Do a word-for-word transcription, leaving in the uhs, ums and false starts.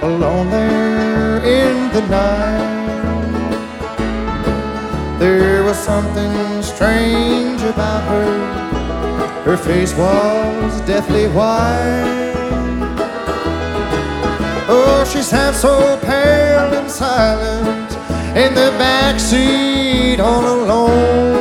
alone there in the night. There was something strange about her. Her face was deathly white. Oh, she sat so pale and silent in the backseat all alone.